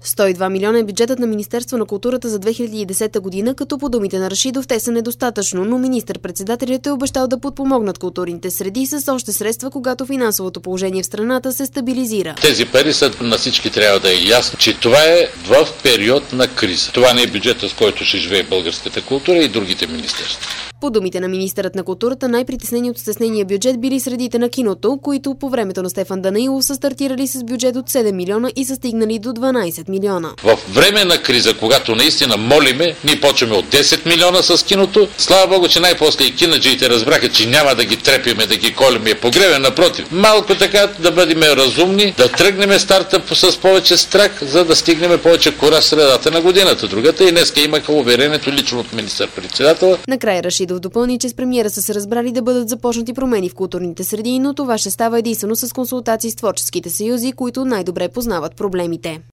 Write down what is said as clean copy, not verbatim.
102 милиона е бюджетът на Министерство на културата за 2010 година, като по думите на Рашидов те са недостатъчно, но министър-председателят е обещал да подпомогнат културните среди с още средства, когато финансовото положение в страната се стабилизира. Тези пари са на всички, трябва да е ясно, че това е в период на криза. Това не е бюджетът, с който ще живее българската култура и другите министерства. По думите на министърът на културата, най-притеснени от стеснения бюджет били средите на киното, които по времето на Стефан Данаилов са стартирали с бюджет от 7 милиона и са стигнали до 12 милиона. В време на криза, когато наистина молиме, ние почваме от 10 милиона с киното. Слава Богу, че най-после и кинаджиите разбраха, че няма да ги трепиме, да ги колеме и погребем. Напротив, малко така да бъдем разумни, да тръгнем старта с повече страх, за да стигнем повече кураж средата на годината. Другата и днеска имаха уверението лично от министър-председателя. Накрая Рашидов допълни, че с премиера са се разбрали да бъдат започнати промени в културните среди, но това ще става единствено с консултации с творческите съюзи, които най-добре познават проблемите.